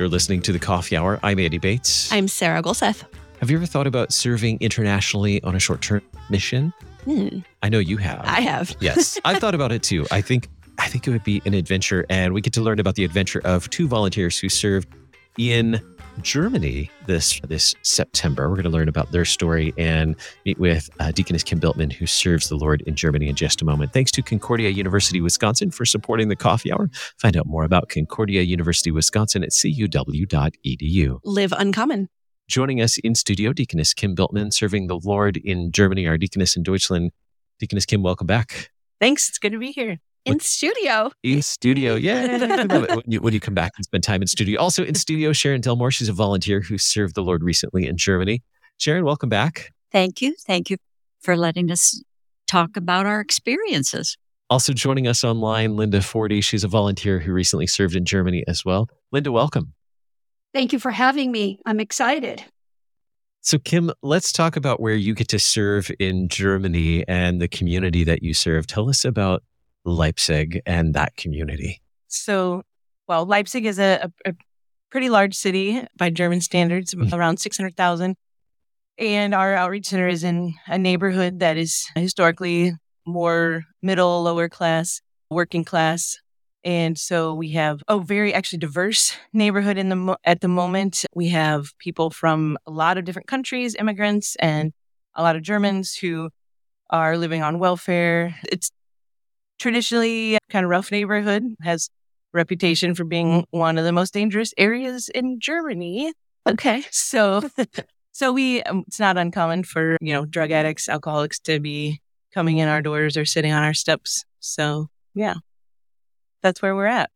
You're listening to The Coffee Hour. I'm Andy Bates. I'm Sarah Golseth. Have you ever thought about serving internationally on a short-term mission? I know you have. I have. Yes, I've thought about it too. I think it would be an adventure, and we get to learn about the adventure of two volunteers who served in Germany this September. We're going to learn about their story and meet with Deaconess Kim Biltman, who serves the Lord in Germany, in just a moment. Thanks to Concordia University, Wisconsin for supporting the Coffee Hour. Find out more about Concordia University, Wisconsin at cuw.edu. Live uncommon. Joining us in studio, Deaconess Kim Biltman, serving the Lord in Germany, our deaconess in Deutschland. Deaconess Kim, welcome back. Thanks. It's good to be here. In studio, yeah. When you come back and spend time in studio. Also in studio, Sharon Delmore. She's a volunteer who served the Lord recently in Germany. Sharon, welcome back. Thank you. Thank you for letting us talk about our experiences. Also joining us online, Linda Forty. She's a volunteer who recently served in Germany as well. Linda, welcome. Thank you for having me. I'm excited. So, Kim, let's talk about where you get to serve in Germany and the community that you serve. Tell us about Leipzig and that community. So, Leipzig is a pretty large city by German standards, around 600,000. And our outreach center is in a neighborhood that is historically more middle, lower class, working class. And so we have a very actually diverse neighborhood at the moment. We have people from a lot of different countries, immigrants, and a lot of Germans who are living on welfare. It's traditionally kind of rough neighborhood, has a reputation for being one of the most dangerous areas in Germany. Okay. So it's not uncommon for, drug addicts, alcoholics to be coming in our doors or sitting on our steps. So, yeah, that's where we're at.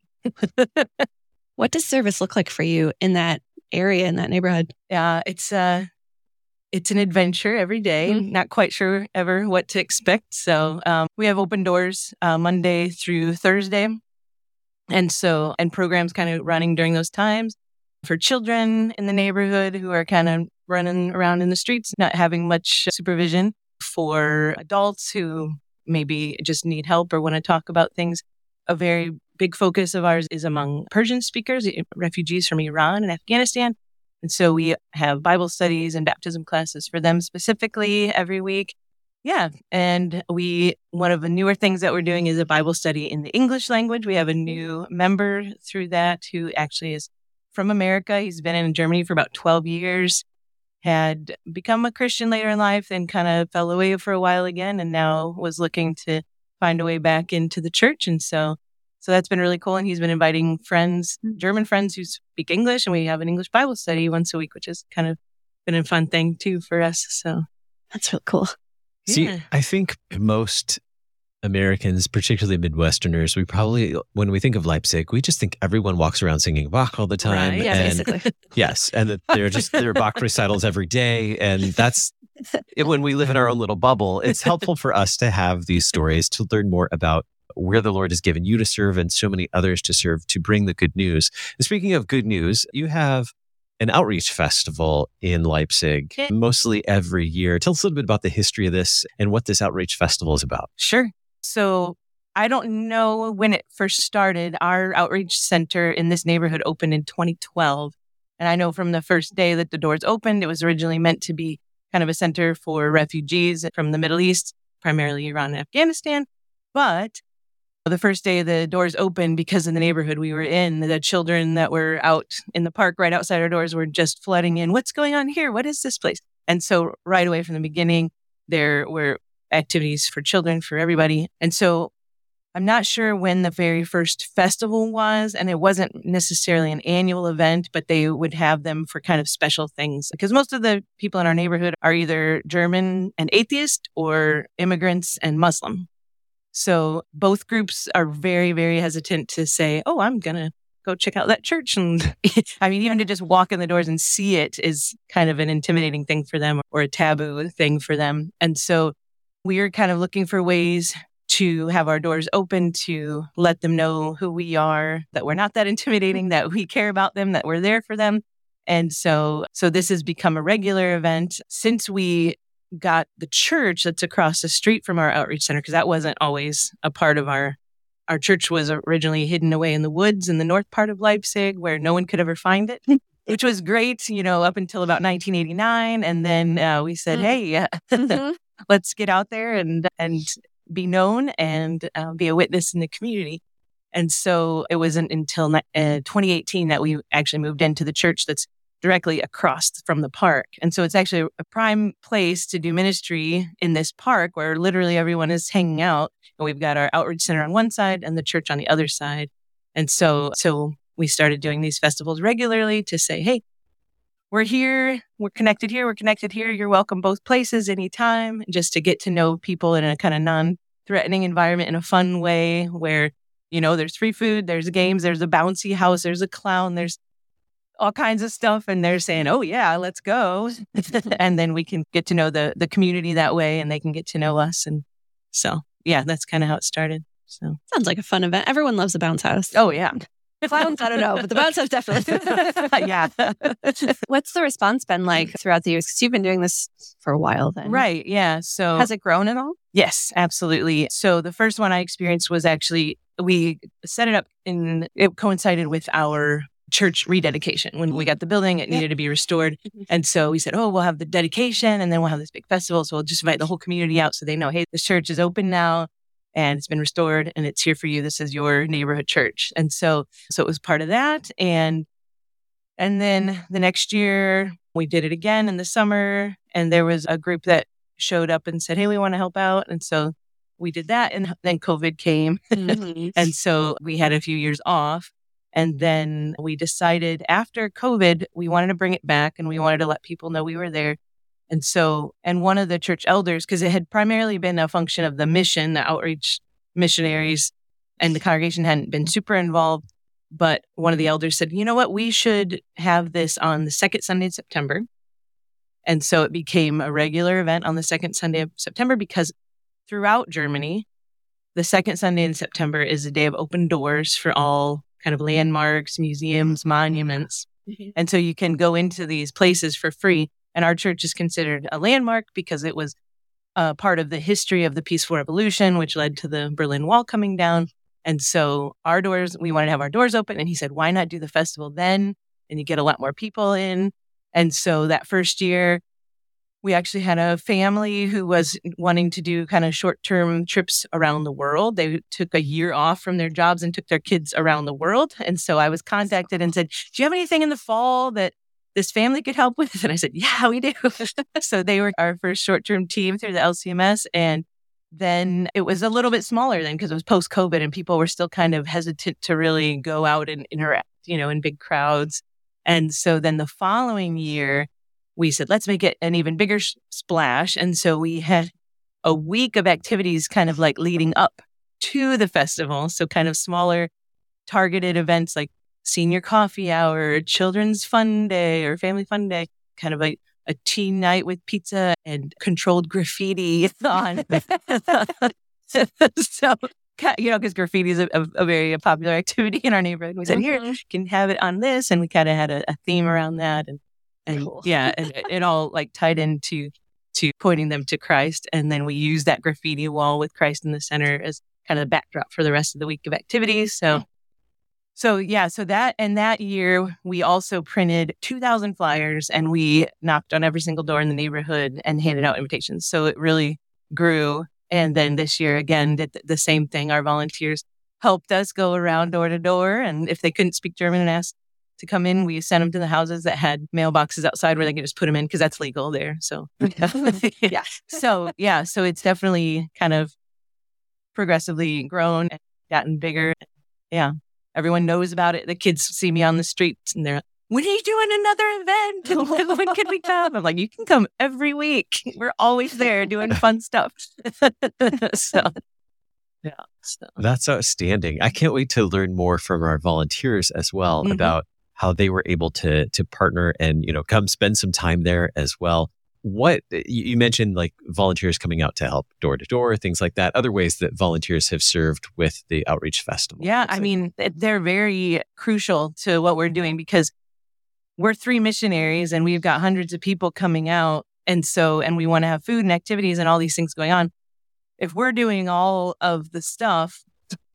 What does service look like for you in that area, in that neighborhood? Yeah, it's an adventure every day. Mm-hmm. Not quite sure ever what to expect. So we have open doors Monday through Thursday. And programs kind of running during those times for children in the neighborhood who are kind of running around in the streets, not having much supervision, for adults who maybe just need help or want to talk about things. A very big focus of ours is among Persian speakers, refugees from Iran and Afghanistan. And so we have Bible studies and baptism classes for them specifically every week. Yeah. And one of the newer things that we're doing is a Bible study in the English language. We have a new member through that who actually is from America. He's been in Germany for about 12 years, had become a Christian later in life, and kind of fell away for a while again, and now was looking to find a way back into the church. And so that's been really cool. And he's been inviting friends, German friends who speak English, and we have an English Bible study once a week, which has kind of been a fun thing too for us. So that's really cool. See, I think most Americans, particularly Midwesterners, when we think of Leipzig, we just think everyone walks around singing Bach all the time. Right, yeah, basically. Yes, and that there are Bach recitals every day, and that's when we live in our own little bubble. It's helpful for us to have these stories, to learn more about where the Lord has given you to serve and so many others to serve, to bring the good news. And speaking of good news, you have an outreach festival in Leipzig, mostly every year. Tell us a little bit about the history of this and what this outreach festival is about. Sure. So I don't know when it first started. Our outreach center in this neighborhood opened in 2012. And I know from the first day that the doors opened, it was originally meant to be kind of a center for refugees from the Middle East, primarily Iran and Afghanistan. But the first day the doors opened, because in the neighborhood we were in, the children that were out in the park right outside our doors were just flooding in. What's going on here? What is this place? And so right away from the beginning, there were activities for children, for everybody. And so I'm not sure when the very first festival was, and it wasn't necessarily an annual event, but they would have them for kind of special things, because most of the people in our neighborhood are either German and atheist or immigrants and Muslim. So both groups are very, very hesitant to say, oh, I'm going to go check out that church. And I mean, even to just walk in the doors and see it is kind of an intimidating thing for them, or a taboo thing for them. And so we are kind of looking for ways to have our doors open, to let them know who we are, that we're not that intimidating, that we care about them, that we're there for them. And so this has become a regular event since we got the church that's across the street from our outreach center, because that wasn't always a part of our our church was originally hidden away in the woods in the north part of Leipzig where no one could ever find it, which was great, up until about 1989. And then we said, hey, let's get out there and be known and be a witness in the community. And so it wasn't until 2018 that we actually moved into the church that's directly across from the park. And so it's actually a prime place to do ministry in this park where literally everyone is hanging out. And we've got our outreach center on one side and the church on the other side. And so we started doing these festivals regularly to say, hey, we're here, we're connected here, you're welcome both places anytime, just to get to know people in a kind of non-threatening environment in a fun way where, there's free food, there's games, there's a bouncy house, there's a clown, there's all kinds of stuff. And they're saying, oh yeah, let's go. And then we can get to know the community that way and they can get to know us. And so, yeah, that's kind of how it started. So sounds like a fun event. Everyone loves a bounce house. Oh yeah. Clowns, I don't know, but the bounce house definitely. Yeah. What's the response been like throughout the years? Because you've been doing this for a while then. Right. Yeah. So has it grown at all? Yes, absolutely. So the first one I experienced was actually, we set it up it coincided with our church rededication. When we got the building, it needed to be restored. And so we said, we'll have the dedication and then we'll have this big festival. So we'll just invite the whole community out so they know, hey, this church is open now and it's been restored and it's here for you. This is your neighborhood church. And so it was part of that. And then the next year we did it again in the summer and there was a group that showed up and said, hey, we want to help out. And so we did that. And then COVID came. And so we had a few years off. And then we decided after COVID, we wanted to bring it back and we wanted to let people know we were there. And one of the church elders, because it had primarily been a function of the mission, the outreach missionaries, and the congregation hadn't been super involved. But one of the elders said, you know what, we should have this on the second Sunday in September. And so it became a regular event on the second Sunday of September because throughout Germany, the second Sunday in September is a day of open doors for all kind of landmarks, museums, monuments. And so you can go into these places for free. And our church is considered a landmark because it was part of the history of the peaceful revolution, which led to the Berlin Wall coming down. And so we wanted to have our doors open. And he said, why not do the festival then? And you get a lot more people in. And so that first year, we actually had a family who was wanting to do kind of short-term trips around the world. They took a year off from their jobs and took their kids around the world. And so I was contacted and said, do you have anything in the fall that this family could help with? And I said, yeah, we do. So they were our first short-term team through the LCMS. And then it was a little bit smaller then because it was post-COVID and people were still kind of hesitant to really go out and interact, in big crowds. And so then the following year, we said, let's make it an even bigger splash. And so we had a week of activities kind of like leading up to the festival. So kind of smaller targeted events like senior coffee hour, children's fun day or family fun day, kind of a teen night with pizza and controlled graffiti on. So, because graffiti is a very popular activity in our neighborhood. We said, here, you can have it on this. And we kind of had a theme around that. And cool. Yeah, and it all like tied into pointing them to Christ. And then we used that graffiti wall with Christ in the center as kind of the backdrop for the rest of the week of activities. So that year we also printed 2,000 flyers and we knocked on every single door in the neighborhood and handed out invitations. So it really grew. And then this year again did the same thing. Our volunteers helped us go around door to door, and if they couldn't speak German and asked to come in, we sent them to the houses that had mailboxes outside where they could just put them in because that's legal there. So yeah. So it's definitely kind of progressively grown and gotten bigger. Yeah. Everyone knows about it. The kids see me on the streets and they're like, when are you doing another event? When can we come? I'm like, you can come every week. We're always there doing fun stuff. So that's outstanding. I can't wait to learn more from our volunteers as well about how they were able to partner and, come spend some time there as well. What you mentioned, like volunteers coming out to help door to door, things like that, other ways that volunteers have served with the Outreach Festival. Yeah, I mean, they're very crucial to what we're doing because we're 3 missionaries and we've got hundreds of people coming out. And we want to have food and activities and all these things going on. If we're doing all of the stuff,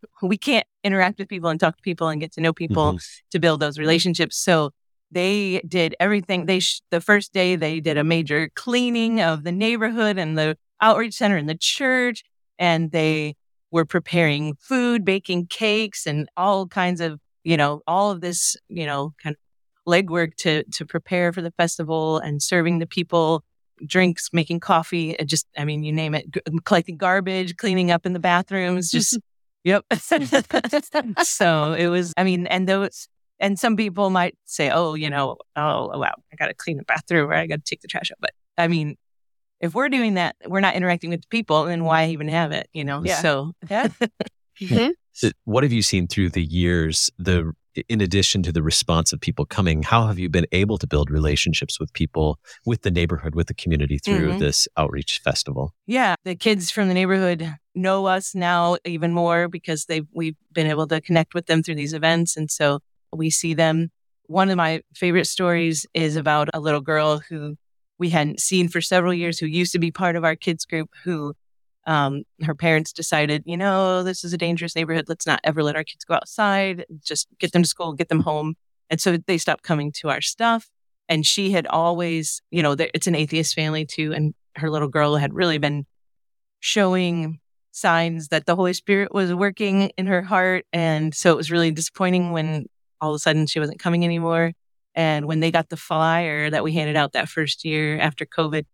we can't interact with people and talk to people and get to know people to build those relationships. So they did everything. The first day they did a major cleaning of the neighborhood and the outreach center and the church, and they were preparing food, baking cakes, and all kinds of, all of this, kind of legwork to prepare for the festival and serving the people drinks, making coffee, you name it, collecting garbage, cleaning up in the bathrooms, just, yep. So it was, and some people might say, oh, wow, I got to clean the bathroom or I got to take the trash out. But if we're doing that, we're not interacting with the people, then why even have it, Yeah. So Yeah. What have you seen through the years, in addition to the response of people coming, how have you been able to build relationships with people, with the neighborhood, with the community through this outreach festival? Yeah, the kids from the neighborhood know us now even more because we've been able to connect with them through these events. And so we see them. One of my favorite stories is about a little girl who we hadn't seen for several years, who used to be part of our kids group, who her parents decided, this is a dangerous neighborhood. Let's not ever let our kids go outside. Just get them to school, get them home. And so they stopped coming to our stuff. And she had always, it's an atheist family too. And her little girl had really been showing signs that the Holy Spirit was working in her heart. And so it was really disappointing when all of a sudden she wasn't coming anymore. And when they got the flyer that we handed out that first year after COVID,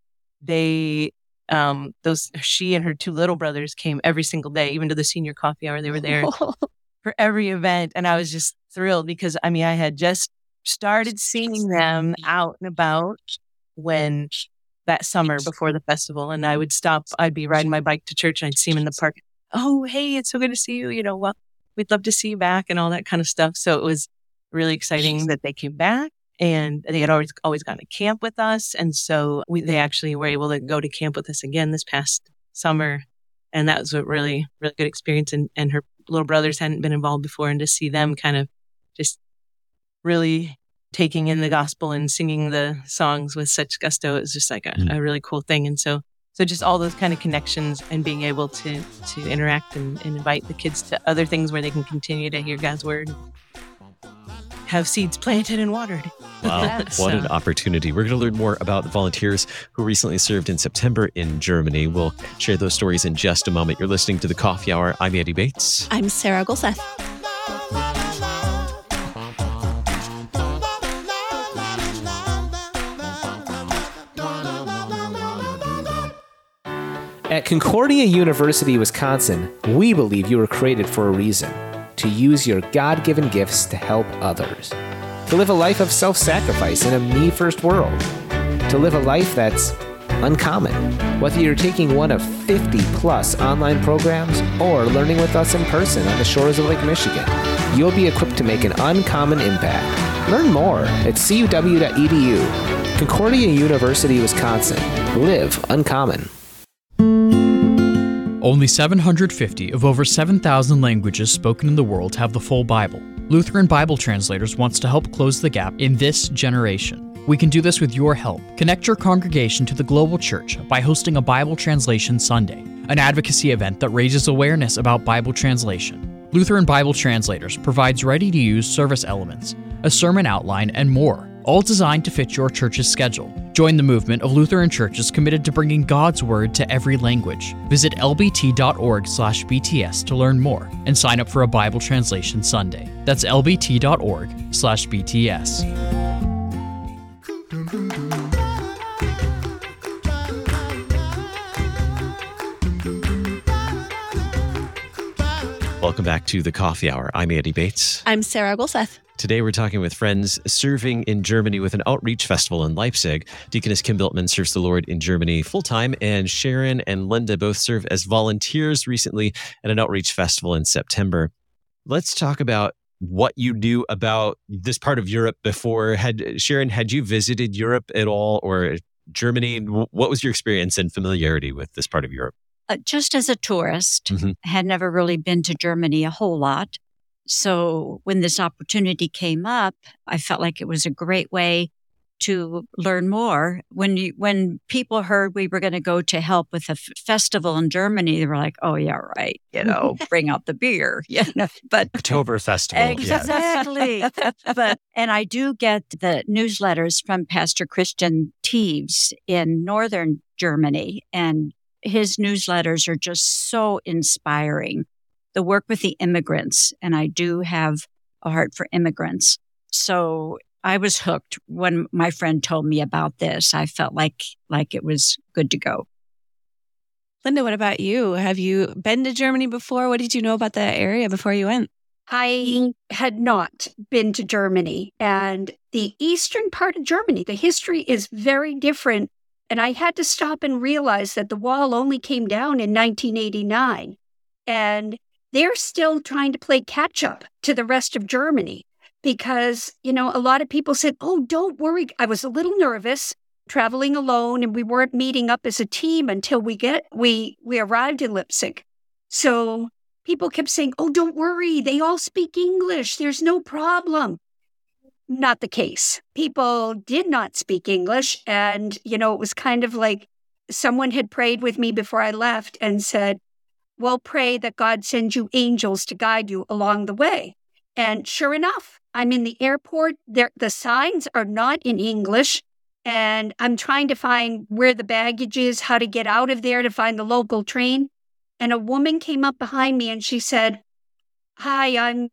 she and her two little brothers came every single day, even to the senior coffee hour. They were there for every event. And I was just thrilled because, I had just started seeing them out and about when that summer before the festival. And I'd be riding my bike to church and I'd see them in the park. Oh, hey, it's so good to see you. Well, we'd love to see you back and all that kind of stuff. So it was really exciting that they came back. And they had always gone to camp with us. And so they actually were able to go to camp with us again this past summer. And that was a really, really good experience. And her little brothers hadn't been involved before. And to see them kind of just really taking in the gospel and singing the songs with such gusto, it was just like a really cool thing. And so just all those kind of connections and being able to interact and invite the kids to other things where they can continue to hear God's word, have seeds planted and watered. Wow, what an opportunity. We're going to learn more about the volunteers who recently served in September in Germany. We'll share those stories in just a moment. You're listening to The Coffee Hour. I'm Andy Bates. I'm Sarah Golseth. At Concordia University, Wisconsin, we believe you were created for a reason: to use your God-given gifts to help others, to live a life of self-sacrifice in a me-first world, to live a life that's uncommon. Whether you're taking one of 50-plus online programs or learning with us in person on the shores of Lake Michigan, you'll be equipped to make an uncommon impact. Learn more at cuw.edu. Concordia University, Wisconsin. Live uncommon. Only 750 of over 7,000 languages spoken in the world have the full Bible. Lutheran Bible Translators wants to help close the gap in this generation. We can do this with your help. Connect your congregation to the global church by hosting a Bible Translation Sunday, an advocacy event that raises awareness about Bible translation. Lutheran Bible Translators provides ready-to-use service elements, a sermon outline, and more, all designed to fit your church's schedule. Join the movement of Lutheran churches committed to bringing God's Word to every language. Visit lbt.org/BTS to learn more and sign up for a Bible Translation Sunday. That's lbt.org/BTS. Welcome back to The Coffee Hour. I'm Andy Bates. I'm Sarah Golseth. Today, we're talking with friends serving in Germany with an outreach festival in Leipzig. Deaconess Kim Biltman serves the Lord in Germany full-time, and Sharon and Linda both serve as volunteers recently at an outreach festival in September. Let's talk about what you knew about this part of Europe before. Sharon, had you visited Europe at all, or Germany? What was your experience and familiarity with this part of Europe? Just as a tourist, had never really been to Germany a whole lot. So when this opportunity came up, I felt like it was a great way to learn more. When people heard we were going to go to help with a festival in Germany, they were like, "Oh yeah, right. Bring out the beer." But October Festival. exactly. And I do get the newsletters from Pastor Christian Teves in northern Germany, and his newsletters are just so inspiring. The work with the immigrants, and I do have a heart for immigrants. So I was hooked when my friend told me about this. I felt like it was good to go. Linda, what about you? Have you been to Germany before? What did you know about the area before you went? I had not been to Germany, and the eastern part of Germany, the history is very different. And I had to stop and realize that the wall only came down in 1989. And they're still trying to play catch up to the rest of Germany because, a lot of people said, "Oh, don't worry." I was a little nervous traveling alone, and we weren't meeting up as a team until we arrived in Leipzig. So people kept saying, "Oh, don't worry. They all speak English. There's no problem." Not the case. People did not speak English. And, it was kind of like someone had prayed with me before I left and said, "Well, pray that God sends you angels to guide you along the way." And sure enough, I'm in the airport. The signs are not in English. And I'm trying to find where the baggage is, how to get out of there to find the local train. And a woman came up behind me and she said, "Hi, I'm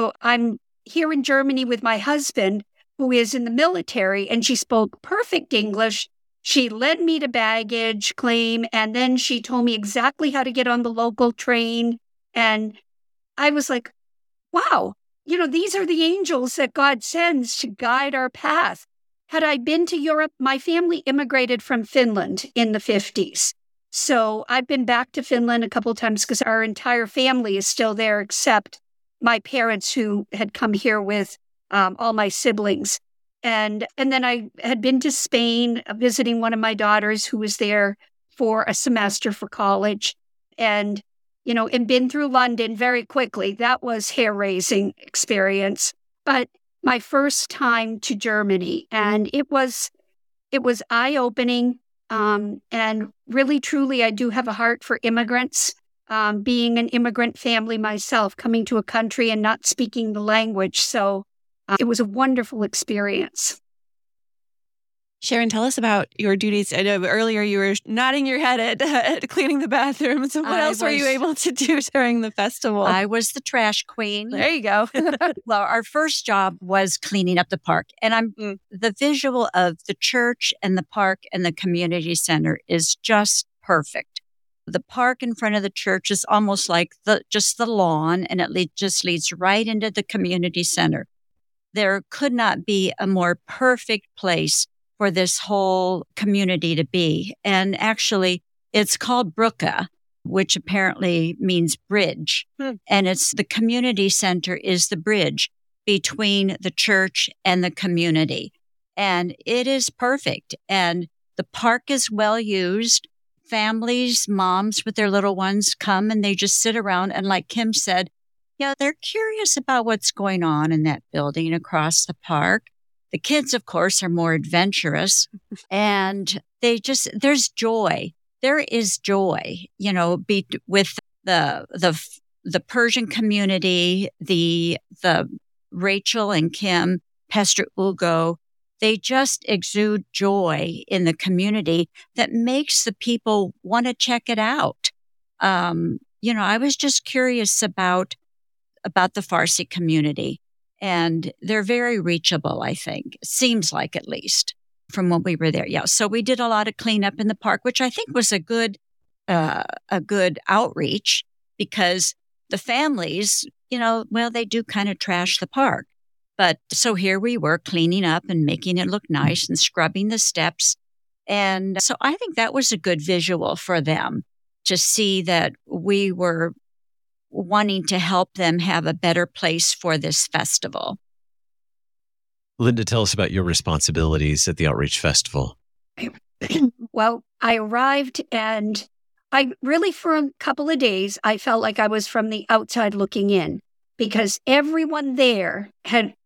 here in Germany with my husband, who is in the military." And she spoke perfect English. She led me to baggage claim, and then she told me exactly how to get on the local train. And I was like, wow, these are the angels that God sends to guide our path. Had I been to Europe, my family immigrated from Finland in the 50s. So I've been back to Finland a couple of times because our entire family is still there except my parents who had come here with all my siblings. And then I had been to Spain visiting one of my daughters who was there for a semester for college. And, and been through London very quickly. That was hair-raising experience. But my first time to Germany, and it was eye-opening. And really, truly, I do have a heart for immigrants. Being an immigrant family myself, coming to a country and not speaking the language. So it was a wonderful experience. Sharon, tell us about your duties. I know earlier you were nodding your head at cleaning the bathroom. So what else were you able to do during the festival? I was the trash queen. There you go. Well, our first job was cleaning up the park. And the visual of the church and the park and the community center is just perfect. The park in front of the church is almost like just the lawn, and it just leads right into the community center. There could not be a more perfect place for this whole community to be. And actually, it's called Brücke, which apparently means bridge. And the community center is the bridge between the church and the community. And it is perfect. And the park is well used. Families, moms with their little ones come and they just sit around. And like Kim said, they're curious about what's going on in that building across the park. The kids, of course, are more adventurous, and there's joy. There is joy, with the Persian community, the Rachel and Kim, Pastor Ugo. They just exude joy in the community that makes the people want to check it out. I was just curious about the Farsi community. And they're very reachable, I think. Seems like, at least, from when we were there. Yeah. So we did a lot of cleanup in the park, which I think was a good outreach because the families, they do kind of trash the park. But so here we were cleaning up and making it look nice and scrubbing the steps. And so I think that was a good visual for them to see that we were wanting to help them have a better place for this festival. Linda, tell us about your responsibilities at the Outreach Festival. Well, I arrived and I really, for a couple of days, I felt like I was from the outside looking in because everyone there had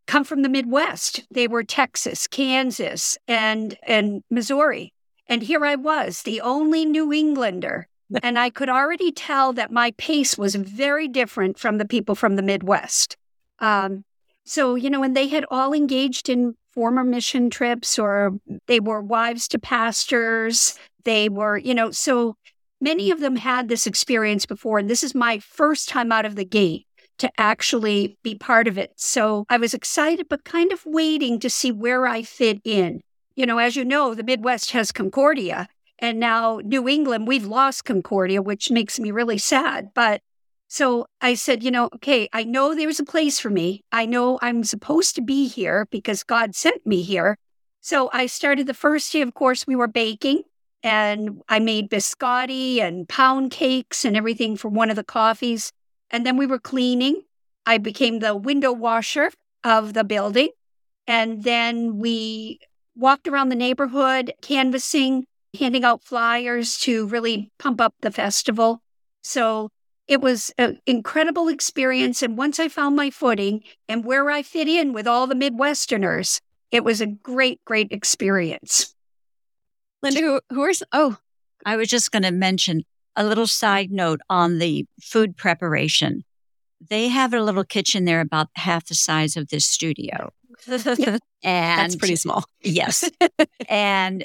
come from the Midwest. They were Texas, Kansas, and Missouri. And here I was, the only New Englander. And I could already tell that my pace was very different from the people from the Midwest. So, and they had all engaged in former mission trips, or they were wives to pastors. They were, so many of them had this experience before. And this is my first time out of the gate to actually be part of it. So I was excited, but kind of waiting to see where I fit in. As you know, the Midwest has Concordia, and now New England, we've lost Concordia, which makes me really sad. But so I said, okay, I know there's a place for me. I know I'm supposed to be here because God sent me here. So I started the first day, of course, we were baking, and I made biscotti and pound cakes and everything for one of the coffees. And then we were cleaning. I became the window washer of the building. And then we walked around the neighborhood, canvassing, handing out flyers to really pump up the festival. So it was an incredible experience. And once I found my footing and where I fit in with all the Midwesterners, it was a great, great experience. Linda, I was just going to mention a little side note on the food preparation. They have a little kitchen there about half the size of this studio. And that's pretty small. Yes. And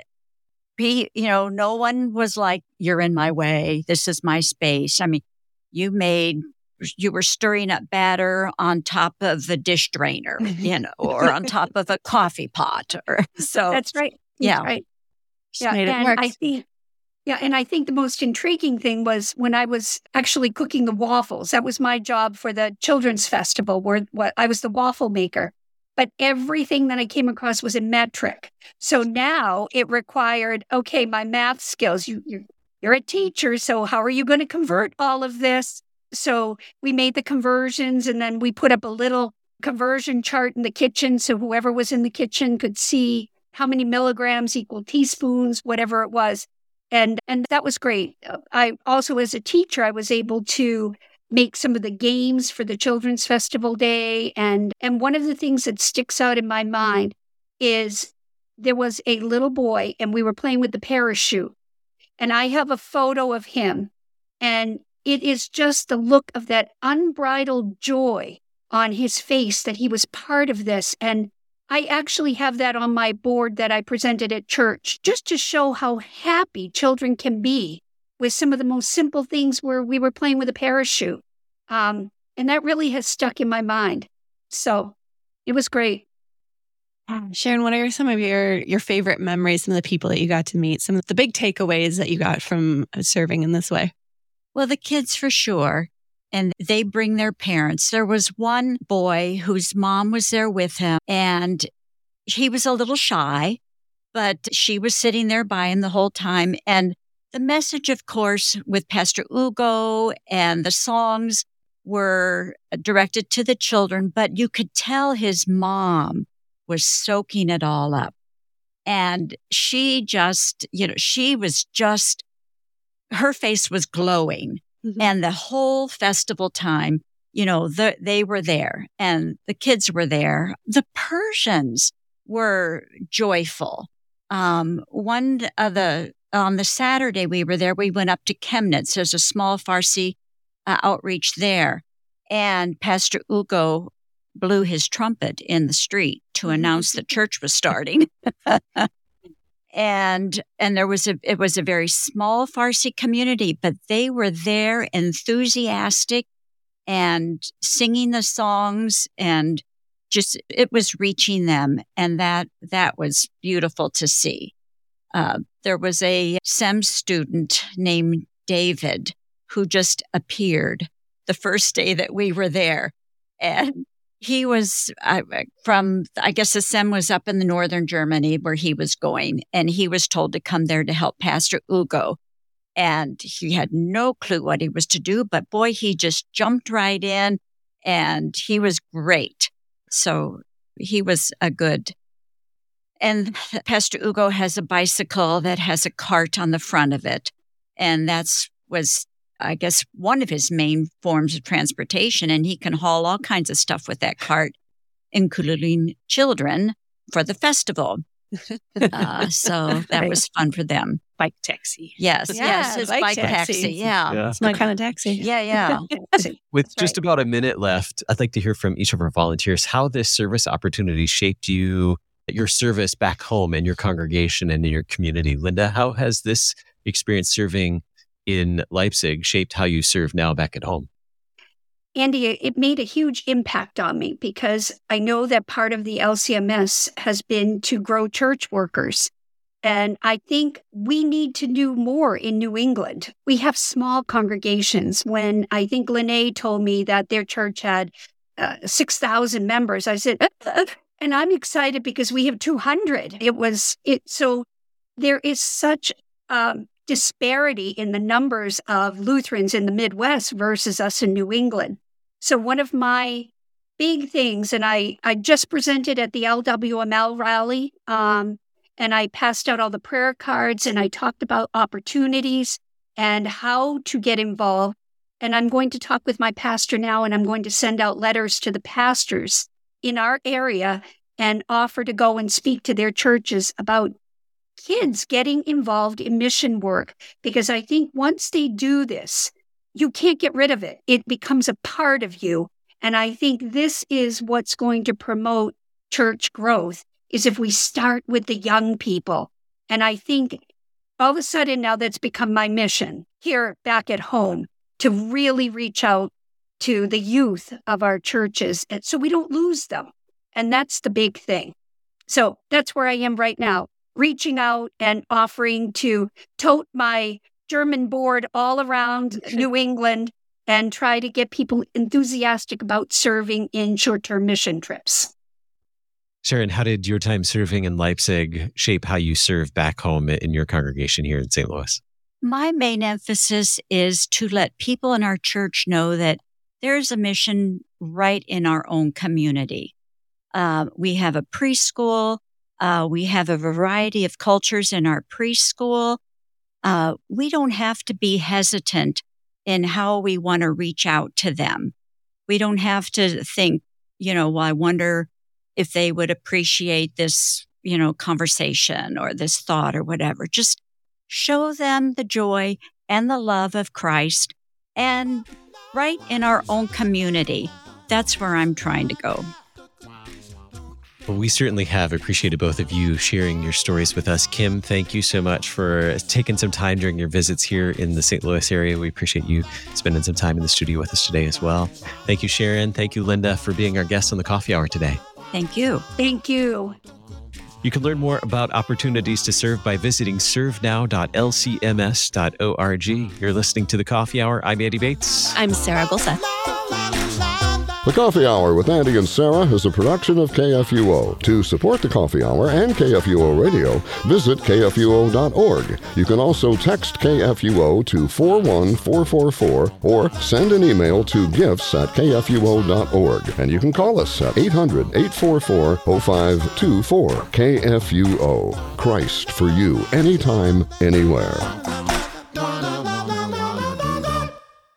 no one was like, you're in my way. This is my space. I mean, you were stirring up batter on top of a dish drainer, or on top of a coffee pot. So that's right. Yeah. That's right. Yeah. Made it work. And I think the most intriguing thing was when I was actually cooking the waffles. That was my job for the Children's Festival, where I was the waffle maker. But everything that I came across was in metric. So now it required, okay, my math skills. You're a teacher, so how are you going to convert all of this? So we made the conversions, and then we put up a little conversion chart in the kitchen so whoever was in the kitchen could see how many milligrams equal teaspoons, whatever it was. And that was great. I also, as a teacher, I was able to make some of the games for the Children's Festival Day. And one of the things that sticks out in my mind is there was a little boy, and we were playing with the parachute. And I have a photo of him. And it is just the look of that unbridled joy on his face that he was part of this. And I actually have that on my board that I presented at church, just to show how happy children can be with some of the most simple things where we were playing with a parachute. And that really has stuck in my mind. So it was great. Sharon, what are some of your favorite memories, some of the people that you got to meet, some of the big takeaways that you got from serving in this way? Well, the kids for sure. And they bring their parents. There was one boy whose mom was there with him, and he was a little shy, but she was sitting there by him the whole time. And the message, of course, with Pastor Ugo and the songs were directed to the children, but you could tell his mom was soaking it all up. And she just, her face was glowing. Mm-hmm. And the whole festival time, they were there and the kids were there. The Persians were joyful. On the Saturday we were there, we went up to Chemnitz. There's a small Farsi outreach there. And Pastor Ugo blew his trumpet in the street to announce that church was starting. And it was a very small Farsi community, but they were there enthusiastic and singing the songs, and just, it was reaching them. And that was beautiful to see. There was a SEM student named David who just appeared the first day that we were there. And he was the SEM was up in the northern Germany where he was going, and he was told to come there to help Pastor Ugo. And he had no clue what he was to do, but boy, he just jumped right in, and he was great. So he was and Pastor Ugo has a bicycle that has a cart on the front of it. And was one of his main forms of transportation, and he can haul all kinds of stuff with that cart. including children, for the festival. So that was fun for them. Bike taxi. Yes, it's bike taxi. Yeah. It's my kind of taxi. Yeah. With just about a minute left, I'd like to hear from each of our volunteers how this service opportunity shaped your service back home in your congregation and in your community. Linda, how has this experience serving in Leipzig shaped how you serve now back at home? Andy, it made a huge impact on me because I know that part of the LCMS has been to grow church workers. And I think we need to do more in New England. We have small congregations. When I think Lene told me that their church had 6,000 members, I said, and I'm excited because we have 200. So there is such disparity in the numbers of Lutherans in the Midwest versus us in New England. So one of my big things, and I just presented at the LWML rally, and I passed out all the prayer cards, and I talked about opportunities and how to get involved. And I'm going to talk with my pastor now, and I'm going to send out letters to the pastors in our area and offer to go and speak to their churches about kids getting involved in mission work, because I think once they do this, you can't get rid of it. It becomes a part of you. And I think this is what's going to promote church growth, is if we start with the young people. And I think all of a sudden now that's become my mission here back at home, to really reach out to the youth of our churches so we don't lose them. And that's the big thing. So that's where I am right now, reaching out and offering to tote my German board all around New England and try to get people enthusiastic about serving in short-term mission trips. Sharon, how did your time serving in Leipzig shape how you serve back home in your congregation here in St. Louis? My main emphasis is to let people in our church know that there's a mission right in our own community. We have a preschool. We have a variety of cultures in our preschool. We don't have to be hesitant in how we want to reach out to them. We don't have to think, well, I wonder if they would appreciate this, conversation or this thought or whatever. Just show them the joy and the love of Christ, and right in our own community. That's where I'm trying to go. Well, we certainly have appreciated both of you sharing your stories with us. Kim, thank you so much for taking some time during your visits here in the St. Louis area. We appreciate you spending some time in the studio with us today as well. Thank you, Sharon. Thank you, Linda, for being our guest on the Coffee Hour today. Thank you. Thank you. You can learn more about opportunities to serve by visiting servenow.lcms.org. You're listening to The Coffee Hour. I'm Andy Bates. I'm Sarah Gulseth. The Coffee Hour with Andy and Sarah is a production of KFUO. To support The Coffee Hour and KFUO Radio, visit KFUO.org. You can also text KFUO to 41444 or send an email to gifts@KFUO.org. And you can call us at 800-844-0524. KFUO. Christ for you, anytime, anywhere.